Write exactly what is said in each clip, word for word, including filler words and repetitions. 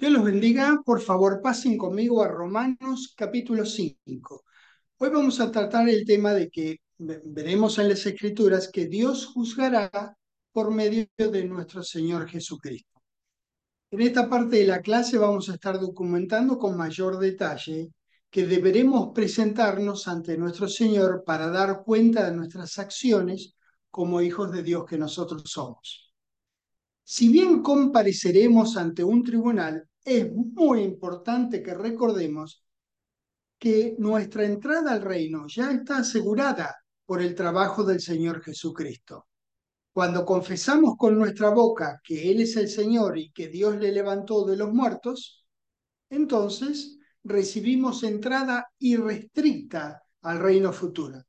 Dios los bendiga. Por favor, pasen conmigo a Romanos capítulo cinco. Hoy vamos a tratar el tema de que ve- veremos en las Escrituras que Dios juzgará por medio de nuestro Señor Jesucristo. En esta parte de la clase vamos a estar documentando con mayor detalle que deberemos presentarnos ante nuestro Señor para dar cuenta de nuestras acciones como hijos de Dios que nosotros somos. Si bien compareceremos ante un tribunal, es muy importante que recordemos que nuestra entrada al reino ya está asegurada por el trabajo del Señor Jesucristo. Cuando confesamos con nuestra boca que Él es el Señor y que Dios le levantó de los muertos, entonces recibimos entrada irrestricta al reino futuro.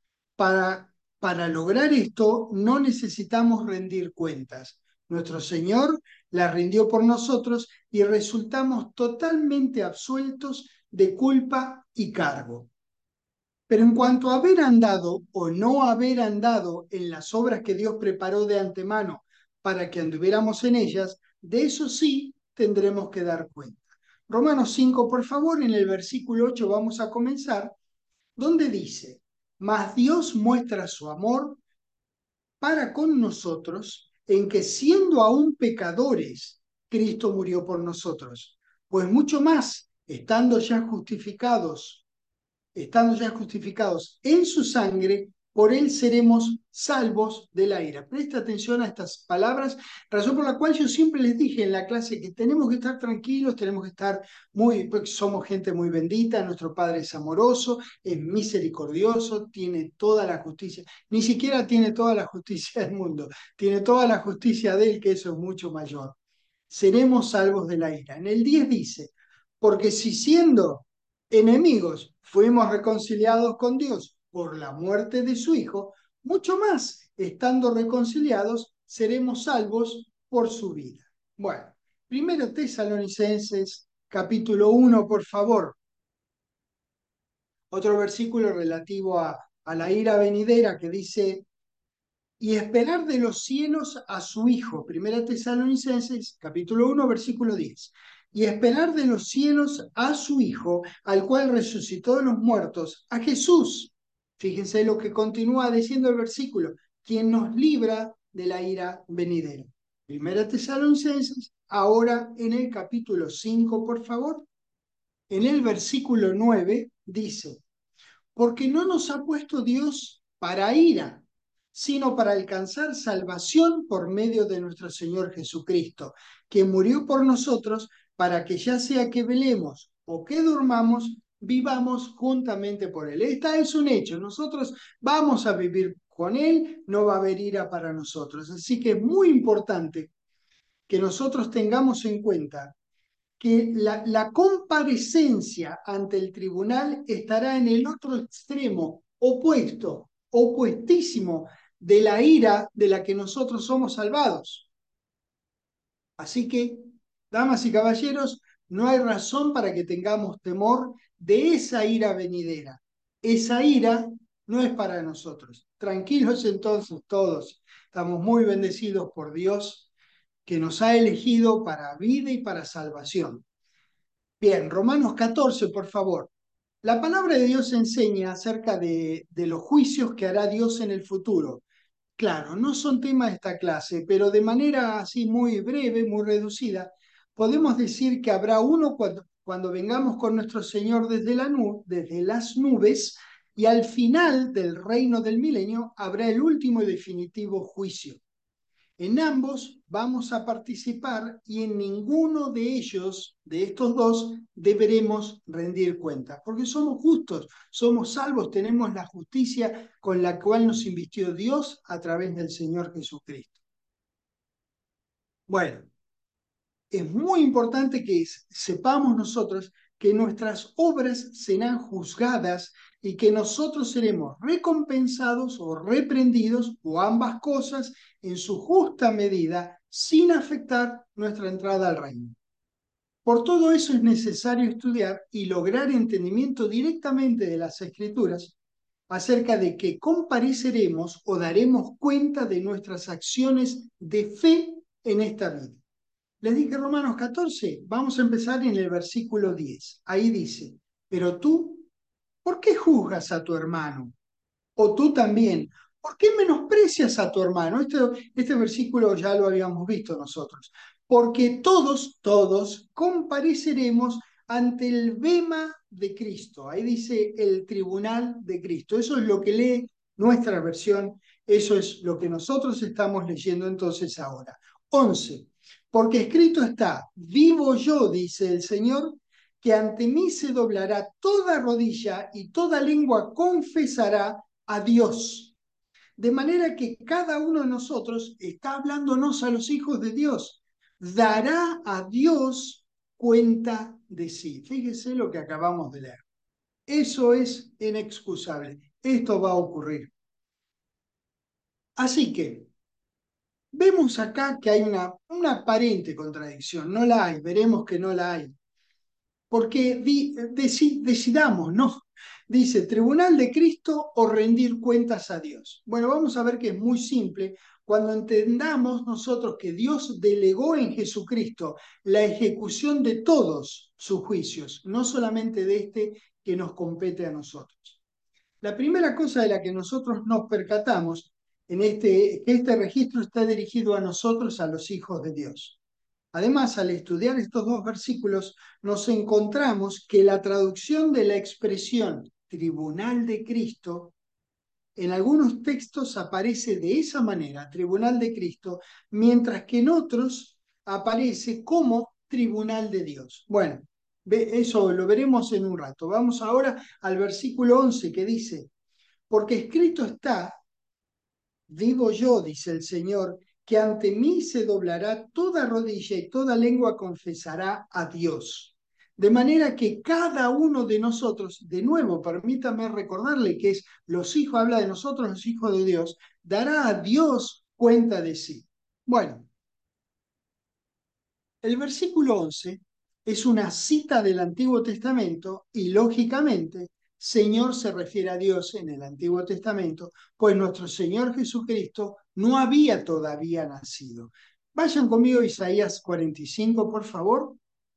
Para, para lograr esto no necesitamos rendir cuentas. Nuestro Señor la rindió por nosotros y resultamos totalmente absueltos de culpa y cargo. Pero en cuanto a haber andado o no haber andado en las obras que Dios preparó de antemano para que anduviéramos en ellas, de eso sí tendremos que dar cuenta. Romanos cinco, por favor, en el versículo ocho vamos a comenzar, donde dice: mas Dios muestra su amor para con nosotros en que siendo aún pecadores, Cristo murió por nosotros. Pues mucho más, estando ya justificados estando ya justificados en su sangre, por él seremos salvos de la ira. Presta atención a estas palabras, razón por la cual yo siempre les dije en la clase que tenemos que estar tranquilos, tenemos que estar muy, porque somos gente muy bendita, nuestro Padre es amoroso, es misericordioso, tiene toda la justicia, ni siquiera tiene toda la justicia del mundo, tiene toda la justicia de él, que eso es mucho mayor. Seremos salvos de la ira. En el diez dice: porque si siendo enemigos fuimos reconciliados con Dios por la muerte de su Hijo, mucho más, estando reconciliados, seremos salvos por su vida. Bueno, primero Tesalonicenses capítulo uno, por favor. Otro versículo relativo a, a la ira venidera que dice: y esperar de los cielos a su Hijo. Primera Tesalonicenses, capítulo uno, versículo diez. Y esperar de los cielos a su Hijo, al cual resucitó de los muertos, a Jesús. Fíjense lo que continúa diciendo el versículo: quien nos libra de la ira venidera. Primera Tesalonicenses, ahora en el capítulo cinco, por favor. En el versículo nueve dice: porque no nos ha puesto Dios para ira, sino para alcanzar salvación por medio de nuestro Señor Jesucristo, que murió por nosotros para que ya sea que velemos o que durmamos, vivamos juntamente por Él. Esta es un hecho, nosotros vamos a vivir con Él, no va a haber ira para nosotros. Así que es muy importante que nosotros tengamos en cuenta que la, la comparecencia ante el tribunal estará en el otro extremo, opuesto, opuestísimo de la ira de la que nosotros somos salvados. Así que, damas y caballeros, no hay razón para que tengamos temor de esa ira venidera. Esa ira no es para nosotros. Tranquilos entonces todos. Estamos muy bendecidos por Dios, que nos ha elegido para vida y para salvación. Bien, Romanos catorce, por favor. La palabra de Dios enseña acerca de, de los juicios que hará Dios en el futuro. Claro, no son temas de esta clase, pero de manera así muy breve, muy reducida, podemos decir que habrá uno cuando, cuando vengamos con nuestro Señor desde, la nu- desde las nubes, y al final del reino del milenio habrá el último y definitivo juicio. En ambos vamos a participar y en ninguno de ellos, de estos dos, deberemos rendir cuentas, porque somos justos, somos salvos, tenemos la justicia con la cual nos invistió Dios a través del Señor Jesucristo. Bueno, es muy importante que sepamos nosotros que nuestras obras serán juzgadas y que nosotros seremos recompensados o reprendidos o ambas cosas en su justa medida sin afectar nuestra entrada al reino. Por todo eso es necesario estudiar y lograr entendimiento directamente de las Escrituras acerca de que compareceremos o daremos cuenta de nuestras acciones de fe en esta vida. Les dije Romanos catorce, vamos a empezar en el versículo diez. Ahí dice, pero tú, ¿por qué juzgas a tu hermano? O tú también, ¿por qué menosprecias a tu hermano? Este, este versículo ya lo habíamos visto nosotros. Porque todos, todos compareceremos ante el bema de Cristo. Ahí dice el tribunal de Cristo. Eso es lo que lee nuestra versión. Eso es lo que nosotros estamos leyendo entonces ahora. Once. Porque escrito está, vivo yo, dice el Señor, que ante mí se doblará toda rodilla y toda lengua confesará a Dios. De manera que cada uno de nosotros está hablándonos a los hijos de Dios. Dará a Dios cuenta de sí. Fíjese lo que acabamos de leer. Eso es inexcusable. Esto va a ocurrir. Así que vemos acá que hay una, una aparente contradicción. No la hay, veremos que no la hay. Porque di, deci, decidamos, ¿no? Dice, tribunal de Cristo o rendir cuentas a Dios. Bueno, vamos a ver que es muy simple. Cuando entendamos nosotros que Dios delegó en Jesucristo la ejecución de todos sus juicios, no solamente de este que nos compete a nosotros. La primera cosa de la que nosotros nos percatamos en este, que este registro está dirigido a nosotros, a los hijos de Dios. Además, al estudiar estos dos versículos, nos encontramos que la traducción de la expresión tribunal de Cristo en algunos textos aparece de esa manera, tribunal de Cristo, mientras que en otros aparece como tribunal de Dios. Bueno, eso lo veremos en un rato. Vamos ahora al versículo once que dice, porque escrito está, digo yo, dice el Señor, que ante mí se doblará toda rodilla y toda lengua confesará a Dios. De manera que cada uno de nosotros, de nuevo, permítame recordarle que es los hijos, habla de nosotros, los hijos de Dios, dará a Dios cuenta de sí. Bueno, el versículo once es una cita del Antiguo Testamento y, lógicamente, Señor se refiere a Dios en el Antiguo Testamento, pues nuestro Señor Jesucristo no había todavía nacido. Vayan conmigo a Isaías cuarenta y cinco, por favor.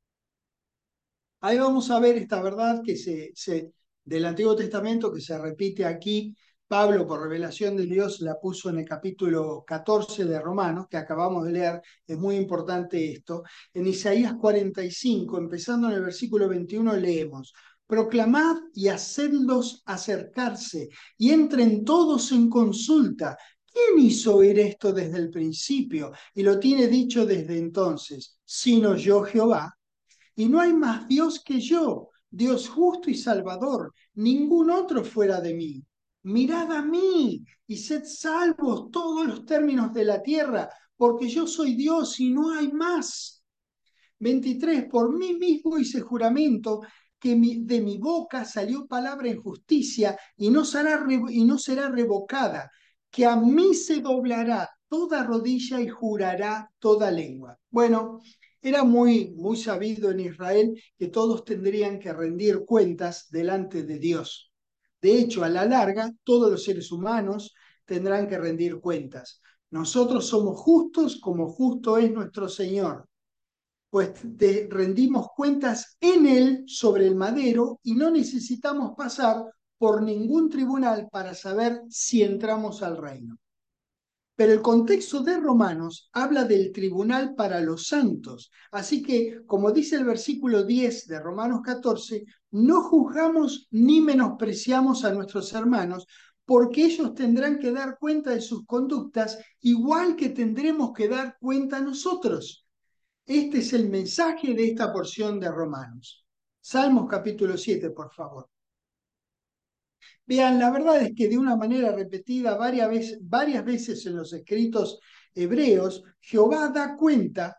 Ahí vamos a ver esta verdad que se, se, del Antiguo Testamento que se repite aquí. Pablo, por revelación de Dios, la puso en el capítulo catorce de Romanos, que acabamos de leer. Es muy importante esto. En Isaías cuarenta y cinco, empezando en el versículo veintiuno, leemos: Proclamad y hacedlos acercarse, y entren todos en consulta. ¿Quién hizo oír esto desde el principio? Y lo tiene dicho desde entonces, sino yo, Jehová. Y no hay más Dios que yo, Dios justo y salvador, ningún otro fuera de mí. Mirad a mí y sed salvos todos los términos de la tierra, porque yo soy Dios y no hay más. veintitrés. Por mí mismo hice juramento que mi, de mi boca salió palabra en justicia y no, será, y no será revocada, que a mí se doblará toda rodilla y jurará toda lengua. Bueno, era muy, muy sabido en Israel que todos tendrían que rendir cuentas delante de Dios. De hecho, a la larga, todos los seres humanos tendrán que rendir cuentas. Nosotros somos justos como justo es nuestro Señor, pues te rendimos cuentas en Él sobre el madero y no necesitamos pasar por ningún tribunal para saber si entramos al reino. Pero el contexto de Romanos habla del tribunal para los santos. Así que, como dice el versículo diez de Romanos catorce, no juzgamos ni menospreciamos a nuestros hermanos, porque ellos tendrán que dar cuenta de sus conductas, igual que tendremos que dar cuenta nosotros. Este es el mensaje de esta porción de Romanos. Salmos capítulo siete, por favor. Vean, la verdad es que de una manera repetida varias veces, varias veces en los escritos hebreos, Jehová da cuenta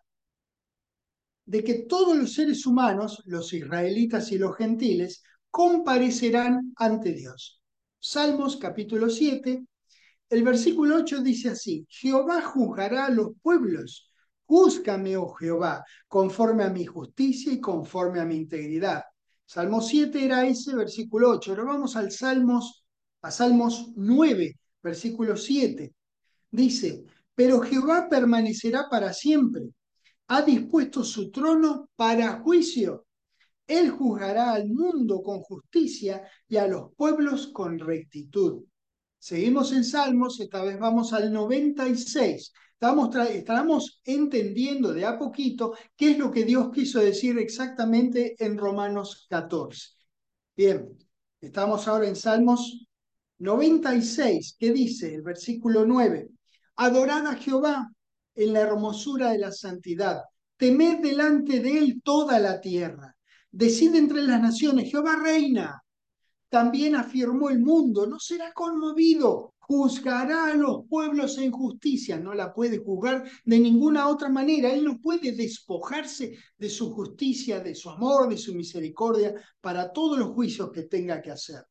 de que todos los seres humanos, los israelitas y los gentiles, comparecerán ante Dios. Salmos capítulo siete, el versículo ocho dice así: Jehová juzgará a los pueblos. Júzgame, oh Jehová, conforme a mi justicia y conforme a mi integridad. Salmo siete era ese, versículo ocho. Ahora vamos al Salmos, a Salmos nueve, versículo siete. Dice: Pero Jehová permanecerá para siempre. ha dispuesto su trono para juicio. Él juzgará al mundo con justicia y a los pueblos con rectitud. Seguimos en Salmos, esta vez vamos al noventa y seis. Estamos, estamos entendiendo de a poquito qué es lo que Dios quiso decir exactamente en Romanos catorce. Bien, estamos ahora en Salmos noventa y seis, que dice el versículo nueve: Adorad a Jehová en la hermosura de la santidad, temed delante de él toda la tierra, decid entre las naciones, Jehová reina. También afirmó el mundo, no será conmovido, juzgará a los pueblos en justicia, no la puede juzgar de ninguna otra manera, él no puede despojarse de su justicia, de su amor, de su misericordia, para todos los juicios que tenga que hacer.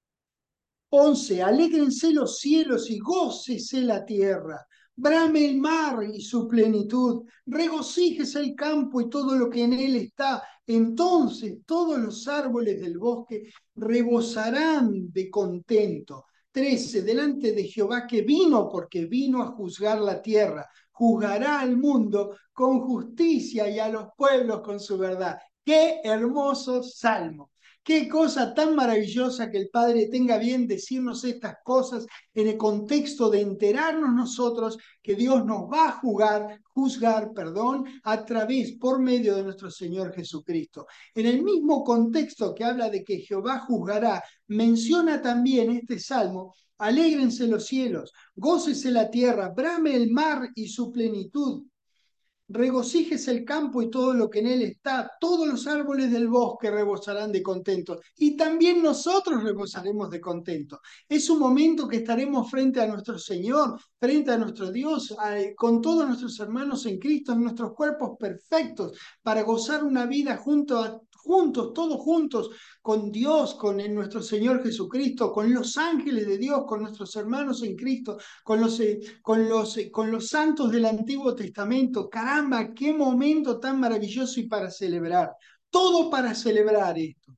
once. Alégrense los cielos y gócese la tierra. Brame el mar y su plenitud. Regocíjese el campo y todo lo que en él está. Entonces todos los árboles del bosque rebosarán de contento. trece. Delante de Jehová que vino, porque vino a juzgar la tierra. Juzgará al mundo con justicia y a los pueblos con su verdad. ¡Qué hermoso salmo! Qué cosa tan maravillosa que el Padre tenga bien decirnos estas cosas en el contexto de enterarnos nosotros que Dios nos va a juzgar, juzgar, perdón, a través, por medio de nuestro Señor Jesucristo. En el mismo contexto que habla de que Jehová juzgará, menciona también este salmo: alégrense los cielos, gócese la tierra, brame el mar y su plenitud. Regocíjese el campo y todo lo que en él está, todos los árboles del bosque rebosarán de contento, y también nosotros rebosaremos de contento. Es un momento que estaremos frente a nuestro Señor, frente a nuestro Dios, a, con todos nuestros hermanos en Cristo, en nuestros cuerpos perfectos, para gozar una vida junto a, juntos, todos juntos, con Dios, con el, nuestro Señor Jesucristo, con los ángeles de Dios, con nuestros hermanos en Cristo, con los, eh, con los, eh, con los santos del Antiguo Testamento. Caramba, qué momento tan maravilloso y para celebrar. Todo para celebrar esto.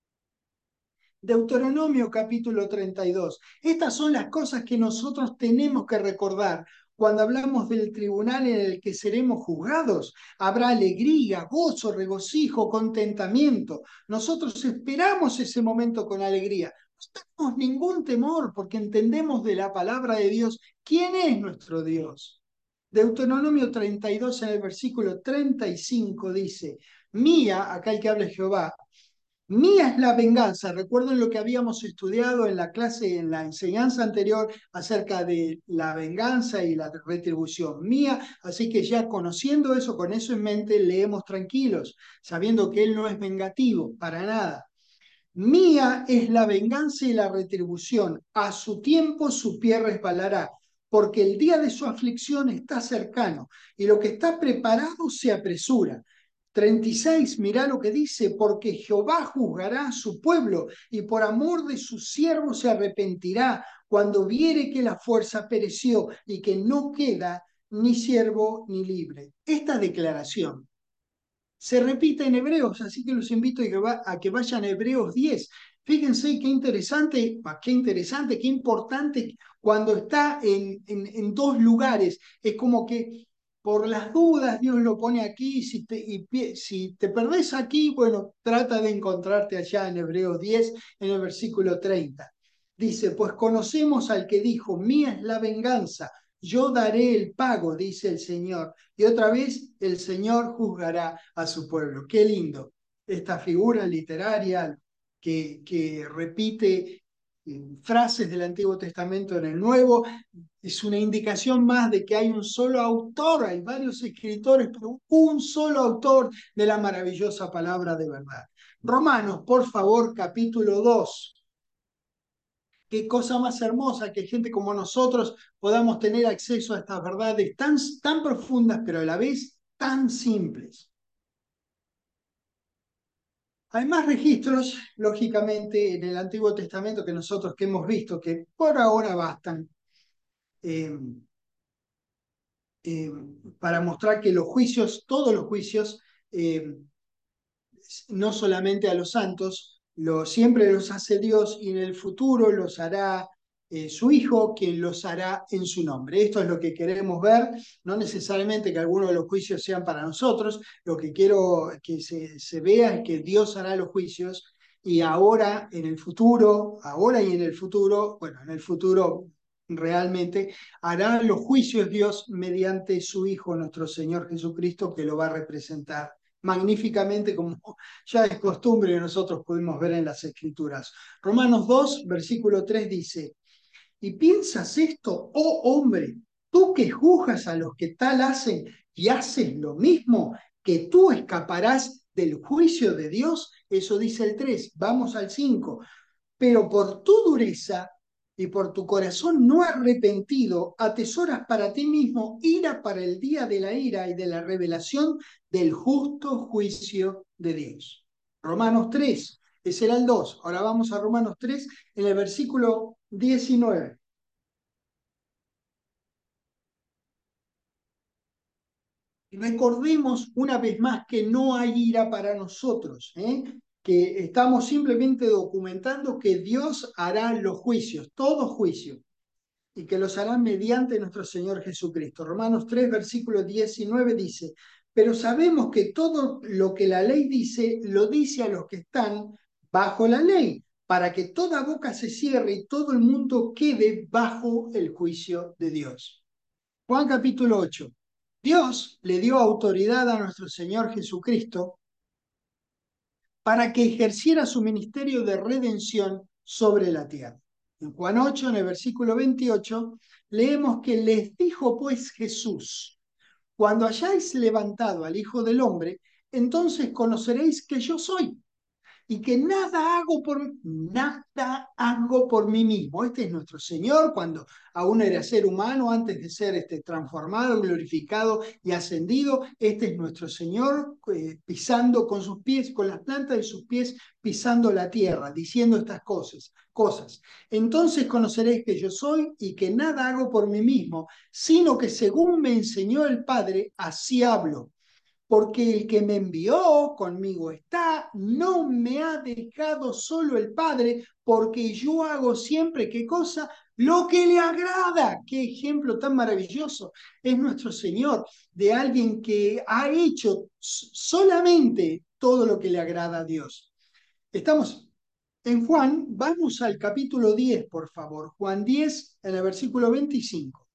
Deuteronomio capítulo treinta y dos. Estas son las cosas que nosotros tenemos que recordar. Cuando hablamos del tribunal en el que seremos juzgados, habrá alegría, gozo, regocijo, contentamiento. Nosotros esperamos ese momento con alegría. No tenemos ningún temor porque entendemos de la palabra de Dios quién es nuestro Dios. Deuteronomio treinta y dos en el versículo treinta y cinco dice: Mía, acá el que habla es Jehová, mía es la venganza. Recuerden lo que habíamos estudiado en la clase, en la enseñanza anterior, acerca de la venganza y la retribución. Mía, así que ya conociendo eso, con eso en mente, leemos tranquilos, sabiendo que Él no es vengativo, para nada. Mía es la venganza y la retribución. A su tiempo su pie resbalará, porque el día de su aflicción está cercano, y lo que está preparado se apresura. treinta y seis, mirá lo que dice: porque Jehová juzgará a su pueblo, y por amor de sus siervos se arrepentirá, cuando viere que la fuerza pereció, y que no queda ni siervo ni libre. Esta declaración se repite en Hebreos, así que los invito a que, va, a que vayan a Hebreos diez. Fíjense qué interesante, qué interesante, qué importante cuando está en, en, en dos lugares. Es como que por las dudas Dios lo pone aquí, si te, y si te perdés aquí, bueno, trata de encontrarte allá en Hebreos diez, en el versículo treinta. Dice: pues conocemos al que dijo, mía es la venganza, yo daré el pago, dice el Señor. Y otra vez el Señor juzgará a su pueblo. Qué lindo esta figura literaria que, que repite frases del Antiguo Testamento en el Nuevo. Es una indicación más de que hay un solo autor, hay varios escritores, pero un solo autor de la maravillosa palabra de verdad. Romanos, por favor, capítulo dos. Qué cosa más hermosa que gente como nosotros podamos tener acceso a estas verdades tan, tan profundas, pero a la vez tan simples. Hay más registros, lógicamente, en el Antiguo Testamento que nosotros que hemos visto, que por ahora bastan eh, eh, para mostrar que los juicios, todos los juicios, eh, no solamente a los santos, lo, siempre los hace Dios y en el futuro los hará eh, su Hijo, quien los hará en su nombre. Esto es lo que queremos ver, no necesariamente que algunos de los juicios sean para nosotros, lo que quiero que se, se vea es que Dios hará los juicios y ahora, en el futuro, ahora y en el futuro, bueno, en el futuro realmente hará los juicios Dios mediante su Hijo, nuestro Señor Jesucristo, que lo va a representar magníficamente, como ya es costumbre y nosotros pudimos ver en las Escrituras. Romanos dos, versículo tres dice, ¿y piensas esto, oh hombre, tú que juzgas a los que tal hacen y haces lo mismo, que tú escaparás del juicio de Dios? Eso dice el tres. Vamos al cinco. Pero por tu dureza y por tu corazón no arrepentido, atesoras para ti mismo ira para el día de la ira y de la revelación del justo juicio de Dios. Romanos tres, ese era el dos. Ahora vamos a Romanos tres en el versículo diecinueve. Recordemos una vez más que no hay ira para nosotros, ¿eh? Que estamos simplemente documentando que Dios hará los juicios, todo juicio, y que los hará mediante nuestro Señor Jesucristo. Romanos tres, versículo diecinueve dice, pero sabemos que todo lo que la ley dice, lo dice a los que están bajo la ley, para que toda boca se cierre y todo el mundo quede bajo el juicio de Dios. Juan capítulo ocho. Dios le dio autoridad a nuestro Señor Jesucristo para que ejerciera su ministerio de redención sobre la tierra. En Juan ocho, en el versículo veintiocho, leemos que les dijo pues Jesús, cuando hayáis levantado al Hijo del Hombre, entonces conoceréis que yo soy y que nada hago por nada hago por mí mismo. Este es nuestro Señor cuando aún era ser humano, antes de ser este, transformado, glorificado y ascendido. Este es nuestro Señor eh, pisando con sus pies, con las plantas de sus pies, pisando la tierra, diciendo estas cosas. Cosas. Entonces conoceréis que yo soy y que nada hago por mí mismo, sino que según me enseñó el Padre, así hablo. Porque el que me envió conmigo está, no me ha dejado solo el Padre, porque yo hago siempre, ¿qué cosa? Lo que le agrada. Qué ejemplo tan maravilloso es nuestro Señor, de alguien que ha hecho solamente todo lo que le agrada a Dios. Estamos en Juan, vamos al capítulo diez, por favor. Juan diez, en el versículo veinticinco.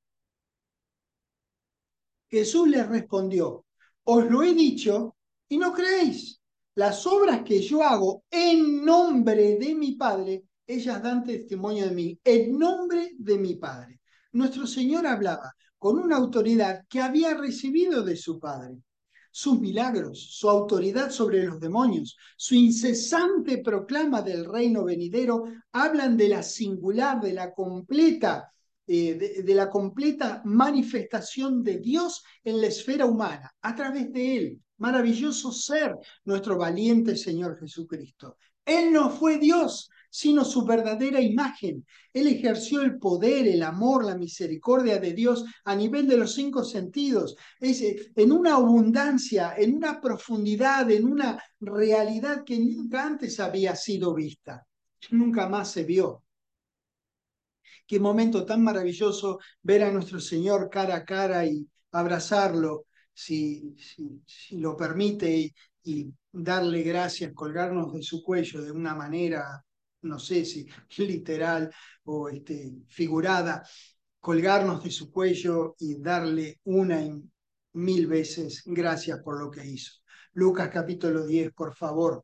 Jesús les respondió, os lo he dicho y no creéis. Las obras que yo hago en nombre de mi Padre, ellas dan testimonio de mí, en nombre de mi Padre. Nuestro Señor hablaba con una autoridad que había recibido de su Padre. Sus milagros, su autoridad sobre los demonios, su incesante proclama del reino venidero, hablan de la singular, de la completa eh, de, de la completa manifestación de Dios en la esfera humana, a través de Él. Maravilloso ser nuestro valiente Señor Jesucristo. Él no fue Dios, sino su verdadera imagen. Él ejerció el poder, el amor, la misericordia de Dios a nivel de los cinco sentidos, es, en una abundancia, en una profundidad, en una realidad que nunca antes había sido vista, nunca más se vio. Qué momento tan maravilloso ver a nuestro Señor cara a cara y abrazarlo, si, si, si lo permite, y, y darle gracias, colgarnos de su cuello de una manera, no sé si literal o este, figurada, colgarnos de su cuello y darle una y mil veces gracias por lo que hizo. Lucas capítulo diez, por favor.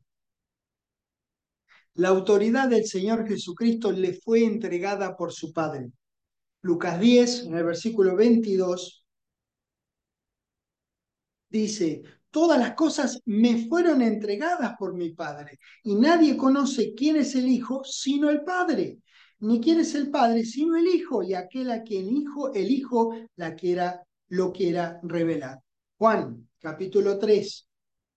La autoridad del Señor Jesucristo le fue entregada por su Padre. Lucas diez, en el versículo veintidós, dice, todas las cosas me fueron entregadas por mi Padre, y nadie conoce quién es el Hijo sino el Padre, ni quién es el Padre sino el Hijo, y aquel a quien hijo, el Hijo la quiera, lo quiera revelar. Juan, capítulo tres.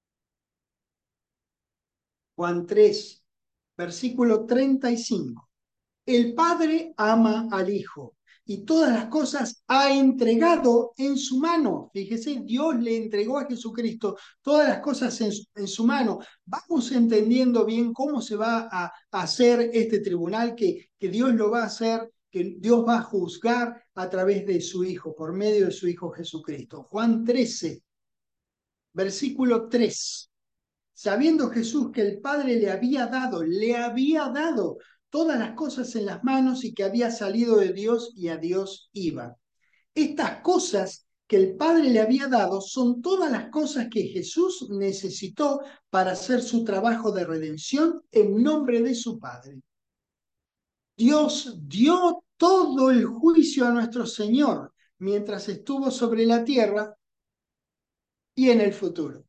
Juan tres, versículo treinta y cinco. El Padre ama al Hijo y todas las cosas ha entregado en su mano. Fíjese, Dios le entregó a Jesucristo todas las cosas en su, en su mano. Vamos entendiendo bien cómo se va a, a hacer este tribunal, que, que Dios lo va a hacer que Dios va a juzgar a través de su Hijo, por medio de su Hijo Jesucristo. Juan trece, versículo tres. Sabiendo Jesús que el Padre le había dado, le había dado todas las cosas en las manos y que había salido de Dios y a Dios iba. Estas cosas que el Padre le había dado son todas las cosas que Jesús necesitó para hacer su trabajo de redención en nombre de su Padre. Dios dio todo el juicio a nuestro Señor mientras estuvo sobre la tierra y en el futuro.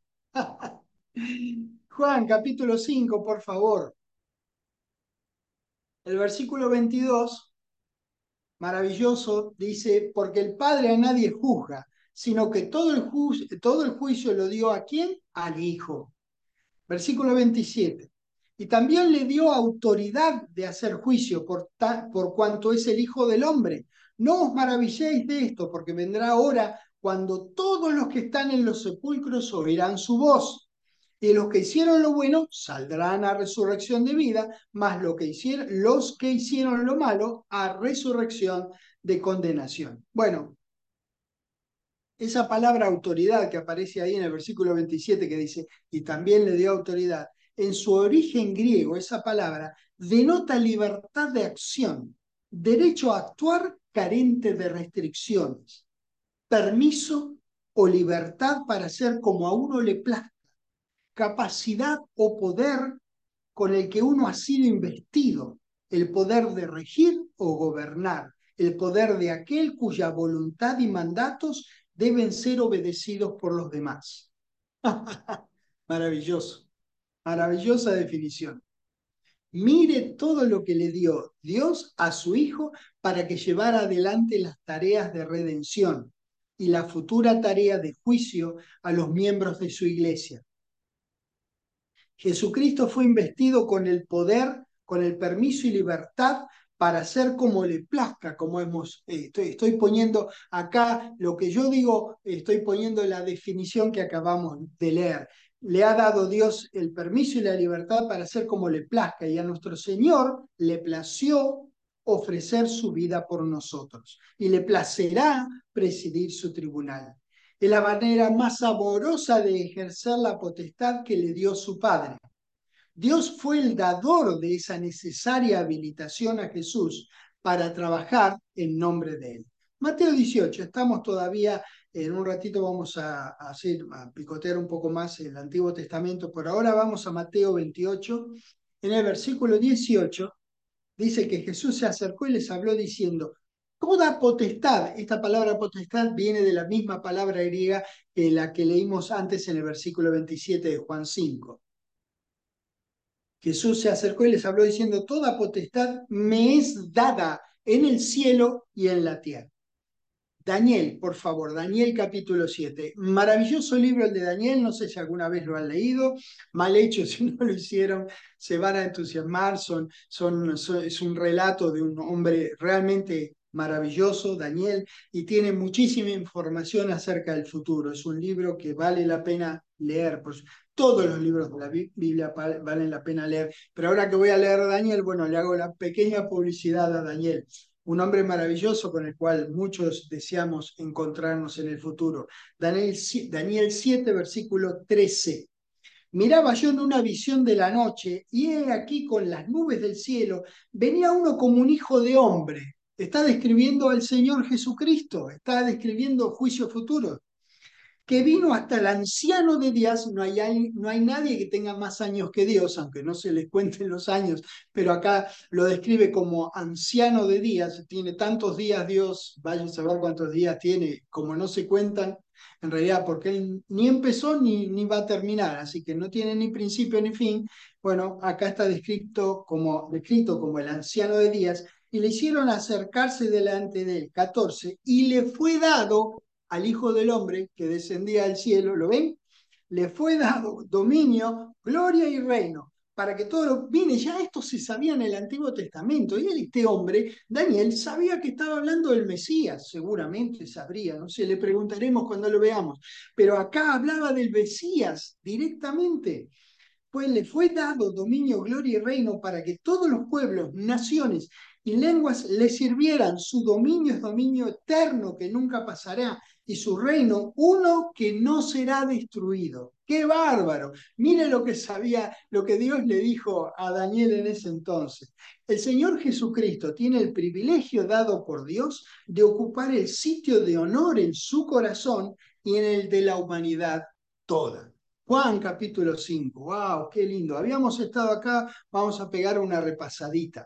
Juan capítulo cinco, por favor. El versículo veintidós, maravilloso, dice, porque el Padre a nadie juzga, sino que todo el, ju todo el juicio lo dio ¿a quién? Al Hijo. Versículo veintisiete. Y también le dio autoridad de hacer juicio por, por cuanto es el Hijo del Hombre. No os maravilléis de esto, porque vendrá hora cuando todos los que están en los sepulcros oirán su voz. Y los que hicieron lo bueno saldrán a resurrección de vida, mas lo que hicieron, los que hicieron lo malo a resurrección de condenación. Bueno, esa palabra autoridad que aparece ahí en el versículo veintisiete que dice, y también le dio autoridad, en su origen griego esa palabra denota libertad de acción, derecho a actuar carente de restricciones, permiso o libertad para hacer como a uno le plazca, capacidad o poder con el que uno ha sido investido, el poder de regir o gobernar, el poder de aquel cuya voluntad y mandatos deben ser obedecidos por los demás. Maravilloso, maravillosa definición. Mire todo lo que le dio Dios a su Hijo para que llevara adelante las tareas de redención y la futura tarea de juicio a los miembros de su iglesia. Jesucristo fue investido con el poder, con el permiso y libertad para hacer como le plazca, como hemos, eh, estoy, estoy poniendo acá lo que yo digo, estoy poniendo la definición que acabamos de leer. Le ha dado Dios el permiso y la libertad para hacer como le plazca, y a nuestro Señor le plació ofrecer su vida por nosotros, y le placerá presidir su tribunal. Es la manera más amorosa de ejercer la potestad que le dio su Padre. Dios fue el dador de esa necesaria habilitación a Jesús para trabajar en nombre de él. Mateo dieciocho, estamos todavía, en un ratito vamos a, a, hacer, a picotear un poco más el Antiguo Testamento, por ahora vamos a Mateo veintiocho, en el versículo dieciocho, dice que Jesús se acercó y les habló diciendo, toda potestad, esta palabra potestad viene de la misma palabra griega que la que leímos antes en el versículo veintisiete de Juan cinco. Jesús se acercó y les habló diciendo, toda potestad me es dada en el cielo y en la tierra. Daniel, por favor, Daniel capítulo siete. Maravilloso libro el de Daniel, no sé si alguna vez lo han leído, mal hecho si no lo hicieron, se van a entusiasmar, son, son, son, es un relato de un hombre realmente maravilloso, Daniel, y tiene muchísima información acerca del futuro. Es un libro que vale la pena leer, pues todos los libros de la Biblia valen la pena leer, pero ahora que voy a leer a Daniel, bueno, le hago la pequeña publicidad a Daniel. Un hombre maravilloso con el cual muchos deseamos encontrarnos en el futuro. Daniel, Daniel siete, versículo trece. Miraba yo en una visión de la noche, y he aquí con las nubes del cielo, venía uno como un hijo de hombre. Está describiendo al Señor Jesucristo, está describiendo juicio futuro, que vino hasta el anciano de días. No hay, no hay nadie que tenga más años que Dios, aunque no se les cuenten los años, pero acá lo describe como anciano de días. Tiene tantos días Dios, vaya a saber cuántos días tiene, como no se cuentan, en realidad, porque él ni empezó ni, ni va a terminar, así que no tiene ni principio ni fin. Bueno, acá está descrito como, descrito como el anciano de días, y le hicieron acercarse delante de él, catorce, y le fue dado al Hijo del Hombre que descendía del cielo, ¿lo ven? Le fue dado dominio, gloria y reino, para que todo lo... Viene, ya esto se sabía en el Antiguo Testamento, y este hombre, Daniel, sabía que estaba hablando del Mesías, seguramente sabría, no sé, le preguntaremos cuando lo veamos, pero acá hablaba del Mesías directamente. Pues le fue dado dominio, gloria y reino para que todos los pueblos, naciones y lenguas le sirvieran. Su dominio es dominio eterno que nunca pasará, y su reino uno que no será destruido. ¡Qué bárbaro! Mire lo que sabía, lo que Dios le dijo a Daniel en ese entonces. El Señor Jesucristo tiene el privilegio dado por Dios de ocupar el sitio de honor en su corazón y en el de la humanidad toda. Juan capítulo cinco, wow, qué lindo. Habíamos estado acá, vamos a pegar una repasadita.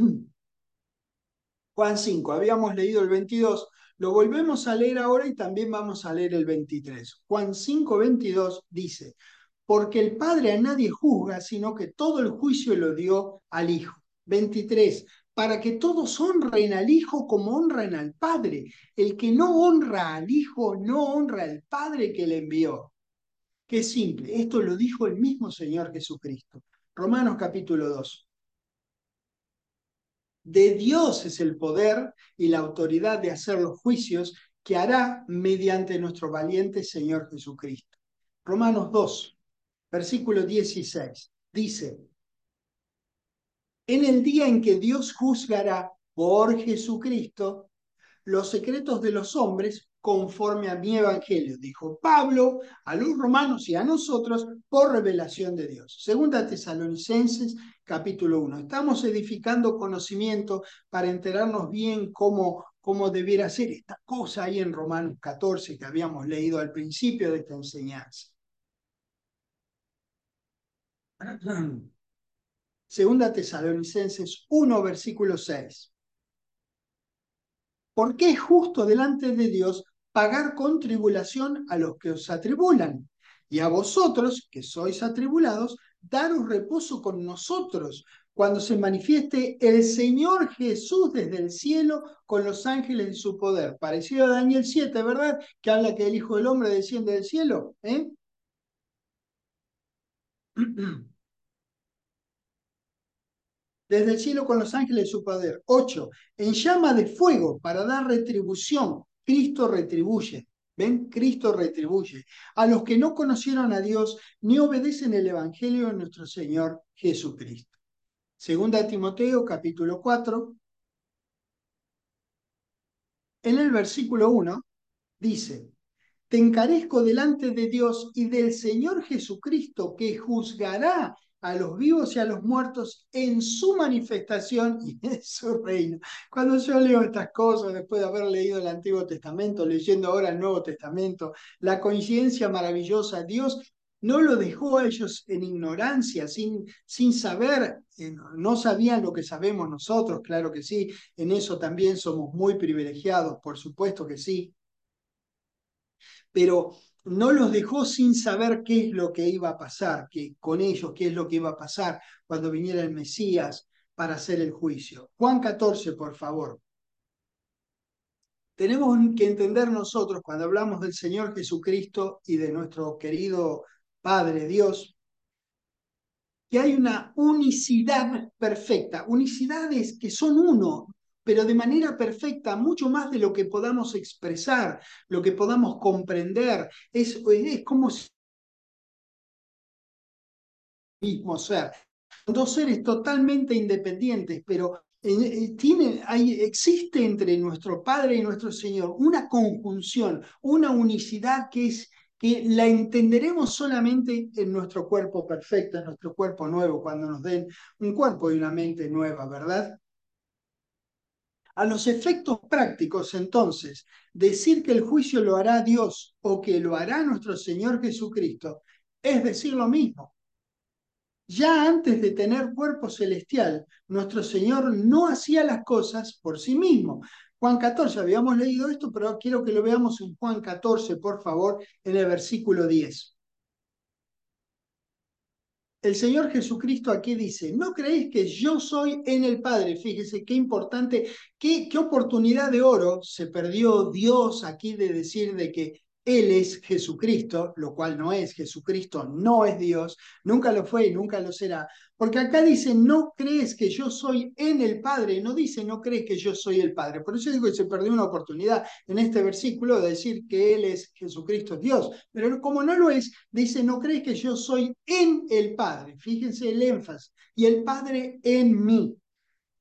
Juan cinco, habíamos leído el veintidós, lo volvemos a leer ahora y también vamos a leer el veintitrés. Juan cinco, veintidós dice, porque el Padre a nadie juzga, sino que todo el juicio lo dio al Hijo. veintitrés, para que todos honren al Hijo como honran al Padre. El que no honra al Hijo, no honra al Padre que le envió. Qué simple, esto lo dijo el mismo Señor Jesucristo. Romanos capítulo dos. De Dios es el poder y la autoridad de hacer los juicios que hará mediante nuestro valiente Señor Jesucristo. Romanos dos, versículo dieciséis, dice, en el día en que Dios juzgará por Jesucristo los secretos de los hombres conforme a mi evangelio, dijo Pablo a los romanos y a nosotros por revelación de Dios. Segunda Tesalonicenses, capítulo uno. Estamos edificando conocimiento para enterarnos bien cómo, cómo debiera ser esta cosa ahí en Romanos catorce que habíamos leído al principio de esta enseñanza. Segunda Tesalonicenses uno, versículo seis. Porque es justo delante de Dios pagar con tribulación a los que os atribulan, y a vosotros, que sois atribulados, daros reposo con nosotros, cuando se manifieste el Señor Jesús desde el cielo con los ángeles en su poder. Parecido a Daniel siete, ¿verdad? Que habla que el Hijo del Hombre desciende del cielo, ¿eh? Desde el cielo con los ángeles de su poder. ocho. En llama de fuego para dar retribución. Cristo retribuye. ¿Ven? Cristo retribuye. A los que no conocieron a Dios ni obedecen el Evangelio de nuestro Señor Jesucristo. Segunda Timoteo, capítulo cuatro. En el versículo uno dice, te encarezco delante de Dios y del Señor Jesucristo, que juzgará a los vivos y a los muertos en su manifestación y en su reino. Cuando yo leo estas cosas, después de haber leído el Antiguo Testamento, leyendo ahora el Nuevo Testamento, la coincidencia maravillosa, Dios no lo dejó a ellos en ignorancia, sin, sin saber, eh, no sabían lo que sabemos nosotros, claro que sí, en eso también somos muy privilegiados, por supuesto que sí, pero no los dejó sin saber qué es lo que iba a pasar, que con ellos qué es lo que iba a pasar cuando viniera el Mesías para hacer el juicio. Juan catorce, por favor. Tenemos que entender nosotros cuando hablamos del Señor Jesucristo y de nuestro querido Padre Dios, que hay una unicidad perfecta, unicidades que son uno, pero de manera perfecta, mucho más de lo que podamos expresar, lo que podamos comprender. Es, es como si mismo ser. Dos seres totalmente independientes, pero eh, tiene, hay, existe entre nuestro Padre y nuestro Señor una conjunción, una unicidad que es que la entenderemos solamente en nuestro cuerpo perfecto, en nuestro cuerpo nuevo, cuando nos den un cuerpo y una mente nueva, ¿verdad? A los efectos prácticos, entonces, decir que el juicio lo hará Dios o que lo hará nuestro Señor Jesucristo es decir lo mismo. Ya antes de tener cuerpo celestial, nuestro Señor no hacía las cosas por sí mismo. Juan catorce, habíamos leído esto, pero quiero que lo veamos en Juan catorce, por favor, en el versículo diez. El Señor Jesucristo aquí dice, ¿no creéis que yo soy en el Padre? Fíjese qué importante, qué, qué oportunidad de oro se perdió Dios aquí de decir de que Él es Jesucristo, lo cual no es, Jesucristo no es Dios, nunca lo fue y nunca lo será. Porque acá dice, no crees que yo soy en el Padre, no dice, no crees que yo soy el Padre. Por eso digo que se perdió una oportunidad en este versículo de decir que Él es Jesucristo, es Dios. Pero como no lo es, dice, no crees que yo soy en el Padre. Fíjense el énfasis. Y el Padre en mí.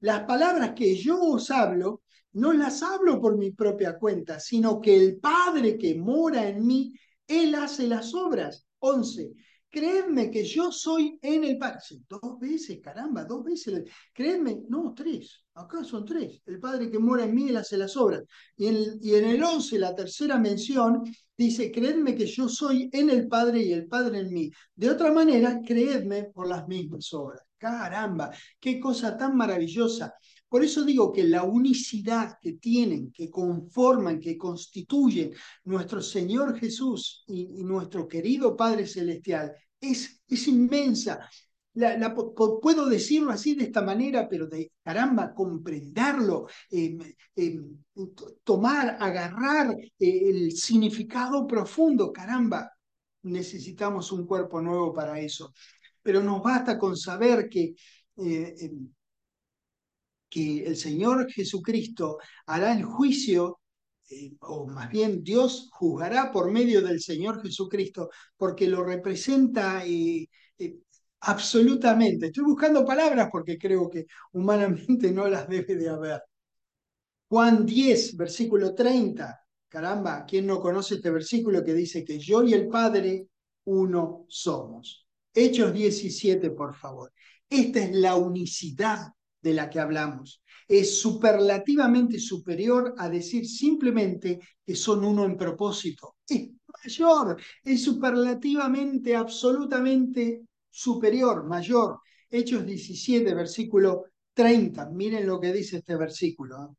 Las palabras que yo os hablo, no las hablo por mi propia cuenta, sino que el Padre que mora en mí, Él hace las obras. Once. Creedme que yo soy en el Padre. Dos veces, caramba, dos veces. Creedme, no, tres. Acá son tres. El Padre que mora en mí, Él hace las obras. Y en, el, y en el once, la tercera mención, dice, creedme que yo soy en el Padre y el Padre en mí. De otra manera, creedme por las mismas obras. Caramba, qué cosa tan maravillosa. Por eso digo que la unicidad que tienen, que conforman, que constituyen nuestro Señor Jesús y, y nuestro querido Padre Celestial es, es inmensa. La, la, puedo decirlo así de esta manera, pero de caramba, comprenderlo, eh, eh, tomar, agarrar eh, el significado profundo, caramba, necesitamos un cuerpo nuevo para eso. Pero nos basta con saber que, eh, que el Señor Jesucristo hará el juicio, eh, o más bien Dios juzgará por medio del Señor Jesucristo, porque lo representa eh, eh, absolutamente. Estoy buscando palabras porque creo que humanamente no las debe de haber. Juan diez, versículo treinta. Caramba, ¿quién no conoce este versículo que dice que yo y el Padre uno somos? Hechos diecisiete, por favor. Esta es la unicidad de la que hablamos. Es superlativamente superior a decir simplemente que son uno en propósito. Es mayor, es superlativamente, absolutamente superior, mayor. Hechos diecisiete, versículo treinta. Miren lo que dice este versículo.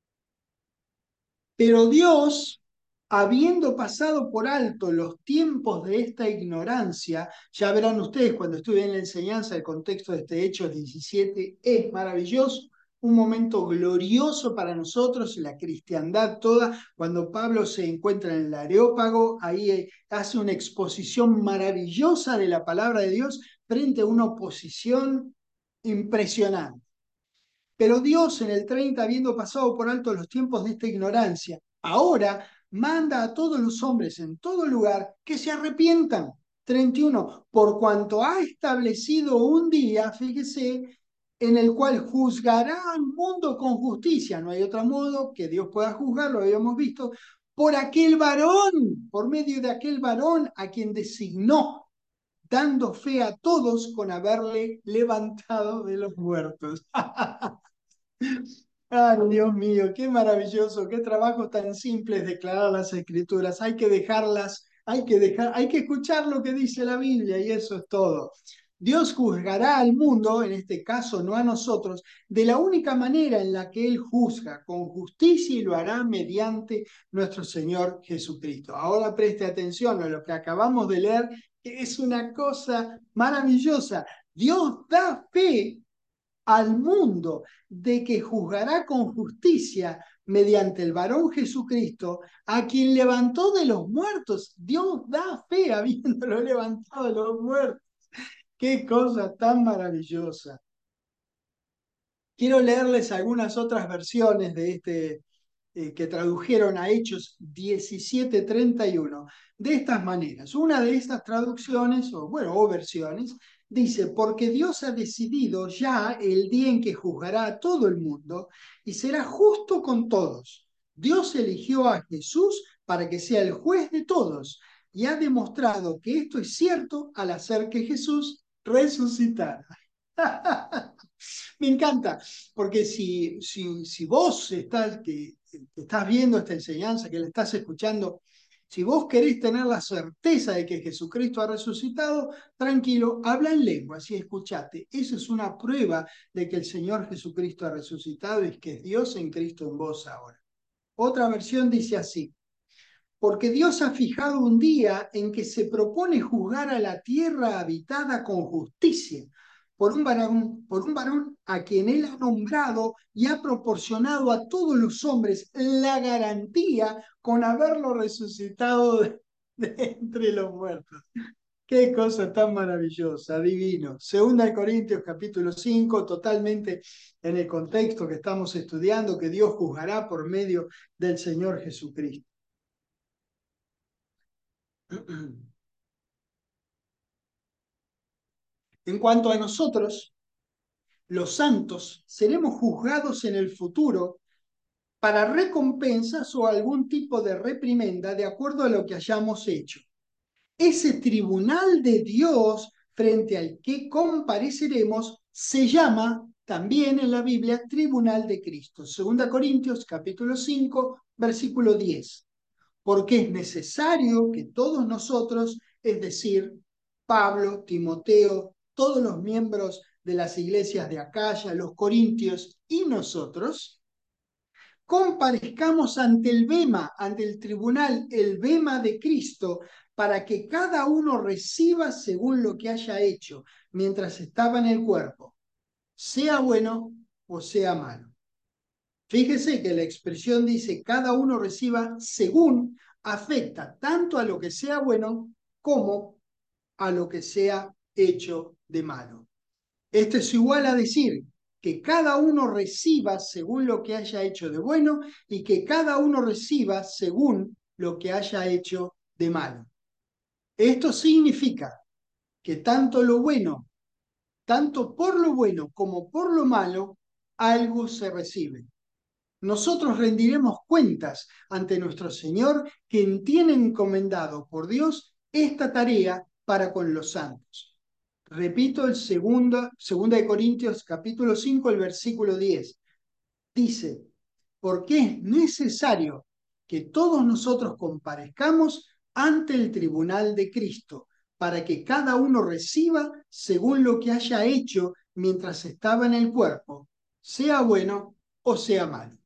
Pero Dios, habiendo pasado por alto los tiempos de esta ignorancia, ya verán ustedes cuando estudien la enseñanza, el contexto de este Hechos diecisiete es maravilloso, un momento glorioso para nosotros, la cristiandad toda, cuando Pablo se encuentra en el Areópago, ahí hace una exposición maravillosa de la palabra de Dios frente a una oposición impresionante. Pero Dios en el treinta, habiendo pasado por alto los tiempos de esta ignorancia, ahora manda a todos los hombres en todo lugar que se arrepientan. treinta y uno, por cuanto ha establecido un día, fíjese, en el cual juzgará al mundo con justicia. No hay otro modo que Dios pueda juzgar, lo habíamos visto, por aquel varón, por medio de aquel varón a quien designó, dando fe a todos con haberle levantado de los muertos. Ay, Dios mío, qué maravilloso, qué trabajo tan simple es declarar las escrituras. Hay que dejarlas, hay que dejar, hay que escuchar lo que dice la Biblia y eso es todo. Dios juzgará al mundo, en este caso no a nosotros, de la única manera en la que Él juzga, con justicia, y lo hará mediante nuestro Señor Jesucristo. Ahora preste atención a lo que acabamos de leer, que es una cosa maravillosa. Dios da fe al mundo de que juzgará con justicia mediante el varón Jesucristo, a quien levantó de los muertos. Dios da fe habiéndolo levantado de los muertos. Qué cosa tan maravillosa. Quiero leerles algunas otras versiones de este eh, que tradujeron a Hechos diecisiete treinta y uno de estas maneras. Una de estas traducciones, o bueno, o versiones, dice, porque Dios ha decidido ya el día en que juzgará a todo el mundo y será justo con todos. Dios eligió a Jesús para que sea el juez de todos y ha demostrado que esto es cierto al hacer que Jesús resucitara. Me encanta, porque si, si, si vos estás, que, que estás viendo esta enseñanza, que la estás escuchando, si vos querés tener la certeza de que Jesucristo ha resucitado, tranquilo, habla en lenguas y escuchate. Eso es una prueba de que el Señor Jesucristo ha resucitado y que es Dios en Cristo en vos ahora. Otra versión dice así, porque Dios ha fijado un día en que se propone juzgar a la tierra habitada con justicia, por un varón, por un varón a quien Él ha nombrado y ha proporcionado a todos los hombres la garantía con haberlo resucitado de, de entre los muertos. Qué cosa tan maravillosa, divino. Segunda de Corintios capítulo cinco, totalmente en el contexto que estamos estudiando, que Dios juzgará por medio del Señor Jesucristo. En cuanto a nosotros, Los santos seremos juzgados en el futuro para recompensas o algún tipo de reprimenda de acuerdo a lo que hayamos hecho. Ese tribunal de Dios frente al que compareceremos se llama también en la Biblia tribunal de Cristo. Segunda Corintios capítulo cinco, versículo diez. Porque es necesario que todos nosotros, es decir, Pablo, Timoteo, todos los miembros de las iglesias de Acaya, los corintios y nosotros, comparezcamos ante el bema, ante el tribunal, el bema de Cristo, para que cada uno reciba según lo que haya hecho mientras estaba en el cuerpo, sea bueno o sea malo. Fíjese que la expresión dice cada uno reciba según, afecta tanto a lo que sea bueno como a lo que sea hecho de malo. Esto es igual a decir que cada uno reciba según lo que haya hecho de bueno y que cada uno reciba según lo que haya hecho de malo. Esto significa que tanto lo bueno, tanto por lo bueno como por lo malo, algo se recibe. Nosotros rendiremos cuentas ante nuestro Señor, quien tiene encomendado por Dios esta tarea para con los santos. Repito el segundo, segunda de Corintios capítulo cinco, el versículo diez. Dice, porque es necesario que todos nosotros comparezcamos ante el tribunal de Cristo, para que cada uno reciba según lo que haya hecho mientras estaba en el cuerpo, sea bueno o sea malo.